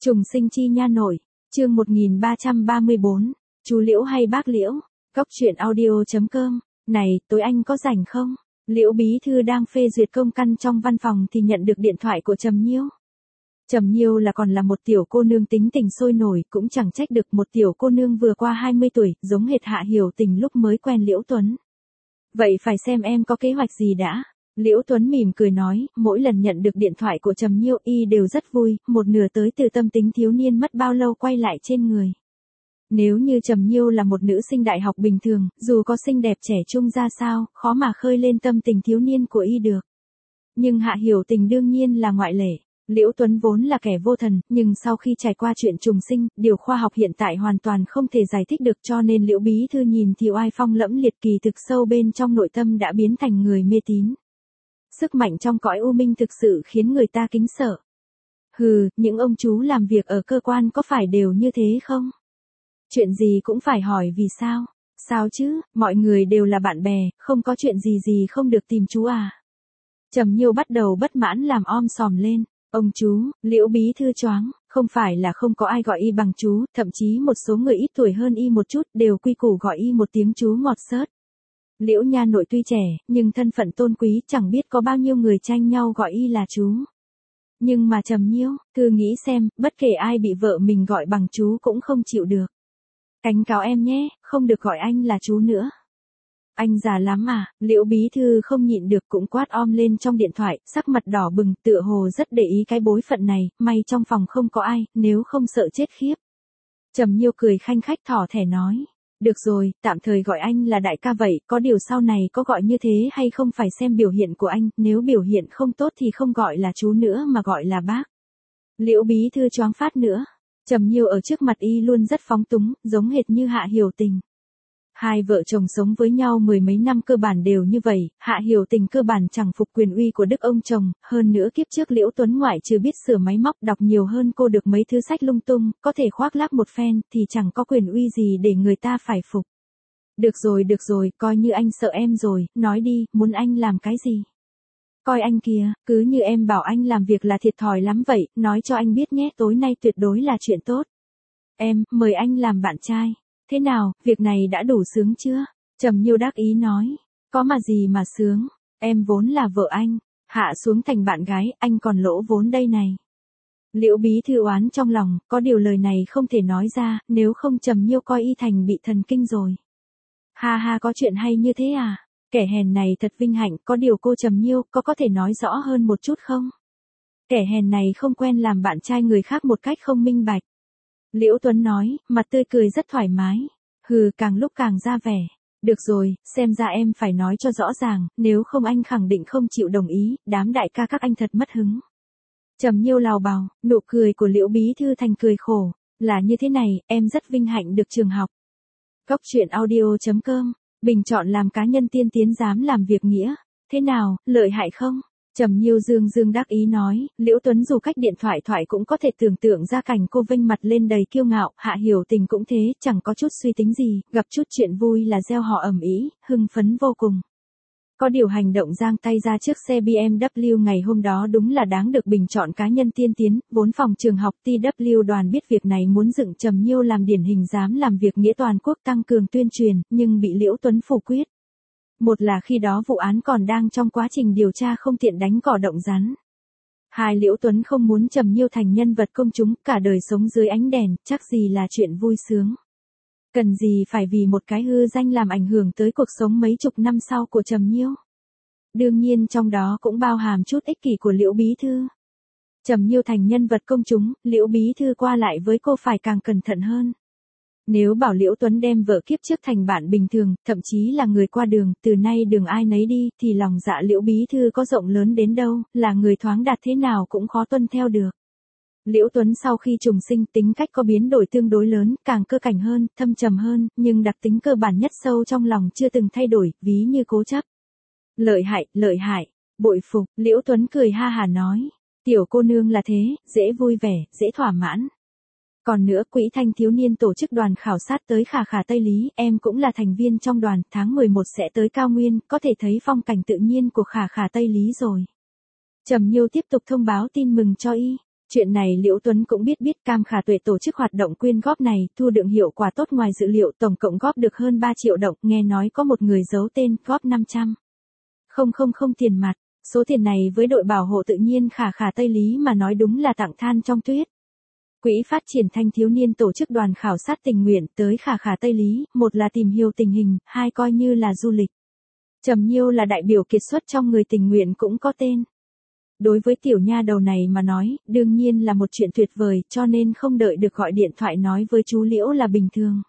Trùng sinh chi nha nội, chương 1334, chú Liễu hay bác Liễu, Cóc truyện audio.com, này, tối anh có rảnh không? Liễu bí thư đang phê duyệt công căn trong văn phòng thì nhận được điện thoại của Trầm Nhiêu. Trầm Nhiêu còn là một tiểu cô nương tính tình sôi nổi, cũng chẳng trách được một tiểu cô nương vừa qua 20 tuổi, giống hệt Hạ Hiểu Tình lúc mới quen Liễu Tuấn. Vậy phải xem em có kế hoạch gì đã. Liễu Tuấn mỉm cười nói, mỗi lần nhận được điện thoại của Trầm Nhiêu y đều rất vui, một nửa tới từ tâm tính thiếu niên mất bao lâu quay lại trên người. Nếu như Trầm Nhiêu là một nữ sinh đại học bình thường, dù có xinh đẹp trẻ trung ra sao, khó mà khơi lên tâm tình thiếu niên của y được. Nhưng Hạ Hiểu Tình đương nhiên là ngoại lệ. Liễu Tuấn vốn là kẻ vô thần, nhưng sau khi trải qua chuyện trùng sinh, điều khoa học hiện tại hoàn toàn không thể giải thích được, cho nên Liễu bí thư nhìn thì oai phong lẫm liệt, kỳ thực sâu bên trong nội tâm đã biến thành người mê tín. Sức mạnh trong cõi u minh thực sự khiến người ta kính sợ. Hừ, những ông chú làm việc ở cơ quan có phải đều như thế không? Chuyện gì cũng phải hỏi vì sao? Sao chứ, mọi người đều là bạn bè, không có chuyện gì không được tìm chú à? Trầm Nhiêu bắt đầu bất mãn làm om sòm lên. Ông chú, Liễu bí thư choáng, không phải là không có ai gọi y bằng chú, thậm chí một số người ít tuổi hơn y một chút đều quy củ gọi y một tiếng chú ngọt xớt. Liễu nha nội tuy trẻ, nhưng thân phận tôn quý, chẳng biết có bao nhiêu người tranh nhau gọi y là chú. Nhưng mà Trầm Nhiêu, cứ nghĩ xem, bất kể ai bị vợ mình gọi bằng chú cũng không chịu được. Cảnh cáo em nhé, không được gọi anh là chú nữa. Anh già lắm à, Liễu bí thư không nhịn được cũng quát om lên trong điện thoại, sắc mặt đỏ bừng, tựa hồ rất để ý cái bối phận này, may trong phòng không có ai, nếu không sợ chết khiếp. Trầm Nhiêu cười khanh khách thỏ thẻ nói. Được rồi, tạm thời gọi anh là đại ca vậy, có điều sau này có gọi như thế hay không phải xem biểu hiện của anh, nếu biểu hiện không tốt thì không gọi là chú nữa mà gọi là bác. Liễu bí thư choáng phát nữa. Trầm Nhiêu ở trước mặt y luôn rất phóng túng, giống hệt như Hạ Hiểu Tình. Hai vợ chồng sống với nhau mười mấy năm cơ bản đều như vậy, Hạ Hiểu Tình cơ bản chẳng phục quyền uy của đức ông chồng, hơn nữa kiếp trước Liễu Tuấn ngoại trừ biết sửa máy móc đọc nhiều hơn cô được mấy thứ sách lung tung, có thể khoác lác một phen, thì chẳng có quyền uy gì để người ta phải phục. Được rồi, coi như anh sợ em rồi, nói đi, muốn anh làm cái gì? Coi anh kìa, cứ như em bảo anh làm việc là thiệt thòi lắm vậy, nói cho anh biết nhé, tối nay tuyệt đối là chuyện tốt. Em, mời anh làm bạn trai. Thế nào, việc này đã đủ sướng chưa? Trầm Nhiêu đắc ý nói. Có mà gì mà sướng, em vốn là vợ anh, hạ xuống thành bạn gái, anh còn lỗ vốn đây này. Liễu bí thư oán trong lòng, có điều lời này không thể nói ra, nếu không Trầm Nhiêu coi y thành bị thần kinh rồi. Ha, có chuyện hay như thế à? Kẻ hèn này thật vinh hạnh, có điều cô Trầm Nhiêu có thể nói rõ hơn một chút không? Kẻ hèn này không quen làm bạn trai người khác một cách không minh bạch. Liễu Tuấn nói, mặt tươi cười rất thoải mái. Hừ, càng lúc càng ra vẻ. Được rồi, xem ra em phải nói cho rõ ràng, nếu không anh khẳng định không chịu đồng ý, đám đại ca các anh thật mất hứng. Trầm Nhiêu lào bào, nụ cười của Liễu bí thư thành cười khổ. Là như thế này, em rất vinh hạnh được trường học. Cóc truyện audio.com, bình chọn làm cá nhân tiên tiến dám làm việc nghĩa. Thế nào, lợi hại không? Trầm Nhiêu dương đắc ý nói, Liễu Tuấn dù cách điện thoại cũng có thể tưởng tượng ra cảnh cô vênh mặt lên đầy kiêu ngạo, Hạ Hiểu Tình cũng thế, chẳng có chút suy tính gì, gặp chút chuyện vui là gieo họ ầm ĩ, hưng phấn vô cùng. Có điều hành động giang tay ra trước xe BMW ngày hôm đó đúng là đáng được bình chọn cá nhân tiên tiến, vốn phòng trường học TW đoàn biết việc này muốn dựng Trầm Nhiêu làm điển hình dám làm việc nghĩa toàn quốc tăng cường tuyên truyền, nhưng bị Liễu Tuấn phủ quyết. Một là khi đó vụ án còn đang trong quá trình điều tra không tiện đánh cỏ động rắn. Hai, Liễu Tuấn không muốn Trầm Nhiêu thành nhân vật công chúng, cả đời sống dưới ánh đèn, chắc gì là chuyện vui sướng. Cần gì phải vì một cái hư danh làm ảnh hưởng tới cuộc sống mấy chục năm sau của Trầm Nhiêu. Đương nhiên trong đó cũng bao hàm chút ích kỷ của Liễu bí thư. Trầm Nhiêu thành nhân vật công chúng, Liễu bí thư qua lại với cô phải càng cẩn thận hơn. Nếu bảo Liễu Tuấn đem vợ kiếp trước thành bạn bình thường, thậm chí là người qua đường, từ nay đường ai nấy đi, thì lòng dạ Liễu bí thư có rộng lớn đến đâu, là người thoáng đạt thế nào cũng khó tuân theo được. Liễu Tuấn sau khi trùng sinh tính cách có biến đổi tương đối lớn, càng cơ cảnh hơn, thâm trầm hơn, nhưng đặc tính cơ bản nhất sâu trong lòng chưa từng thay đổi, ví như cố chấp. Lợi hại, bội phục, Liễu Tuấn cười ha hà nói. Tiểu cô nương là thế, dễ vui vẻ, dễ thỏa mãn. Còn nữa, Quỹ Thanh thiếu niên tổ chức đoàn khảo sát tới Khà Khà Tây Lý, em cũng là thành viên trong đoàn, tháng 11 sẽ tới Cao Nguyên, có thể thấy phong cảnh tự nhiên của Khà Khà Tây Lý rồi. Trầm Nhiêu tiếp tục thông báo tin mừng cho y. Chuyện này Liễu Tuấn cũng biết Cam Khả Tuệ tổ chức hoạt động quyên góp này, thu được hiệu quả tốt ngoài dự liệu, tổng cộng góp được hơn 3 triệu đồng, nghe nói có một người giấu tên, góp 500. Không tiền mặt, số tiền này với đội bảo hộ tự nhiên Khả Tây Lý mà nói đúng là tặng than trong tuyết. Quỹ phát triển thanh thiếu niên tổ chức đoàn khảo sát tình nguyện tới Khả Tây Lý, một là tìm hiểu tình hình, hai coi như là du lịch. Trầm Nhiêu là đại biểu kiệt xuất trong người tình nguyện cũng có tên. Đối với tiểu nha đầu này mà nói, đương nhiên là một chuyện tuyệt vời, cho nên không đợi được gọi điện thoại nói với chú Liễu là bình thường.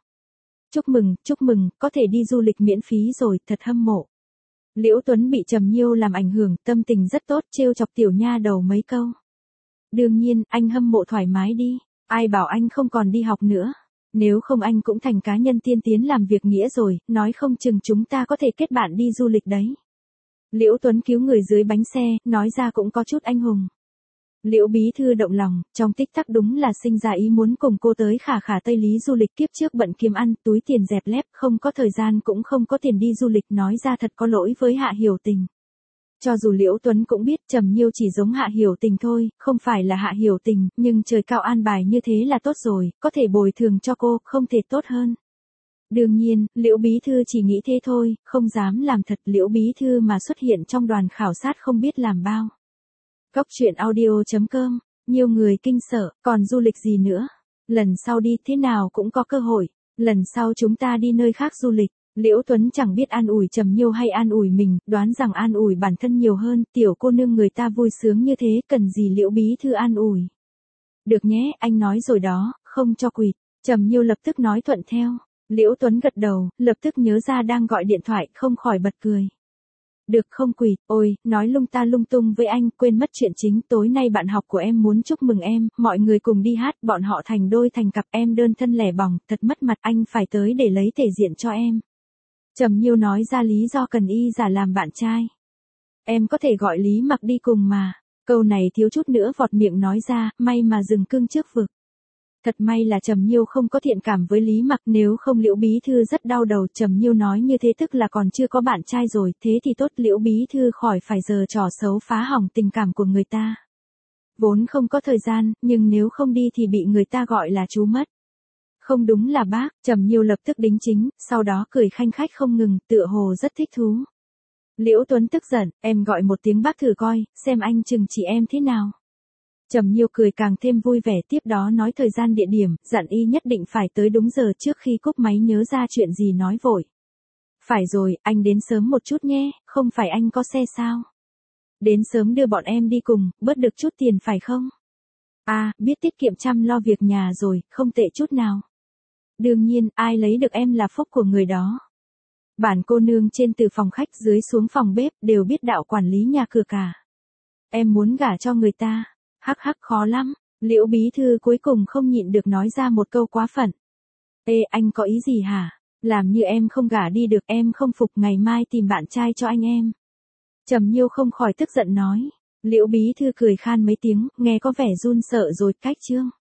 Chúc mừng, có thể đi du lịch miễn phí rồi, thật hâm mộ. Liễu Tuấn bị Trầm Nhiêu làm ảnh hưởng, tâm tình rất tốt, trêu chọc tiểu nha đầu mấy câu. Đương nhiên, anh hâm mộ thoải mái đi, ai bảo anh không còn đi học nữa. Nếu không anh cũng thành cá nhân tiên tiến làm việc nghĩa rồi, nói không chừng chúng ta có thể kết bạn đi du lịch đấy. Liễu Tuấn cứu người dưới bánh xe, nói ra cũng có chút anh hùng. Liễu bí thư động lòng, trong tích tắc đúng là sinh ra ý muốn cùng cô tới Khả Tây Lý du lịch, kiếp trước bận kiếm ăn, túi tiền dẹp lép, không có thời gian cũng không có tiền đi du lịch, nói ra thật có lỗi với Hạ Hiểu Tình. Cho dù Liễu Tuấn cũng biết Trầm Nhiêu chỉ giống Hạ Hiểu Tình thôi, không phải là Hạ Hiểu Tình, nhưng trời cao an bài như thế là tốt rồi, có thể bồi thường cho cô, không thể tốt hơn. Đương nhiên, Liễu bí thư chỉ nghĩ thế thôi, không dám làm thật. Liễu bí thư mà xuất hiện trong đoàn khảo sát không biết làm bao. Góc truyện audio.com, nhiều người kinh sợ, còn du lịch gì nữa? Lần sau đi thế nào cũng có cơ hội, lần sau chúng ta đi nơi khác du lịch. Liễu Tuấn chẳng biết an ủi Trầm Nhiêu hay an ủi mình, đoán rằng an ủi bản thân nhiều hơn, tiểu cô nương người ta vui sướng như thế, cần gì Liễu bí thư an ủi. Được nhé, anh nói rồi đó, không cho quỵt. Trầm Nhiêu lập tức nói thuận theo. Liễu Tuấn gật đầu, lập tức nhớ ra đang gọi điện thoại, không khỏi bật cười. Được không quỵt, ôi, nói lung ta lung tung với anh, quên mất chuyện chính, tối nay bạn học của em muốn chúc mừng em, mọi người cùng đi hát, bọn họ thành đôi thành cặp, em đơn thân lẻ bỏng, thật mất mặt, anh phải tới để lấy thể diện cho em. Trầm Nhiêu nói ra lý do cần y giả làm bạn trai. Em có thể gọi Lý Mặc đi cùng mà. Câu này thiếu chút nữa vọt miệng nói ra, may mà dừng cương trước vực. Thật may là Trầm Nhiêu không có thiện cảm với Lý Mặc, nếu không Liễu bí thư rất đau đầu. Trầm Nhiêu nói như thế tức là còn chưa có bạn trai rồi, thế thì tốt, Liễu bí thư khỏi phải giở trò xấu phá hỏng tình cảm của người ta. Vốn không có thời gian, nhưng nếu không đi thì bị người ta gọi là chú mất. Không đúng là bác, Trầm Nhiêu lập tức đính chính, sau đó cười khanh khách không ngừng, tựa hồ rất thích thú. Liễu Tuấn tức giận, em gọi một tiếng bác thử coi, xem anh chừng trị em thế nào. Trầm Nhiêu cười càng thêm vui vẻ, tiếp đó nói thời gian địa điểm, dặn y nhất định phải tới đúng giờ. Trước khi cúp máy nhớ ra chuyện gì nói vội. Phải rồi, anh đến sớm một chút nhé, không phải anh có xe sao? Đến sớm đưa bọn em đi cùng, bớt được chút tiền phải không? À, biết tiết kiệm chăm lo việc nhà rồi, không tệ chút nào. Đương nhiên, ai lấy được em là phúc của người đó. Bản cô nương trên từ phòng khách dưới xuống phòng bếp đều biết đạo quản lý nhà cửa cả. Em muốn gả cho người ta. Hắc khó lắm. Liễu bí thư cuối cùng không nhịn được nói ra một câu quá phận. Ê, anh có ý gì hả? Làm như em không gả đi được, em không phục, ngày mai tìm bạn trai cho anh em. Trầm Nhiêu không khỏi tức giận nói. Liễu bí thư cười khan mấy tiếng, nghe có vẻ run sợ rồi, cách chương.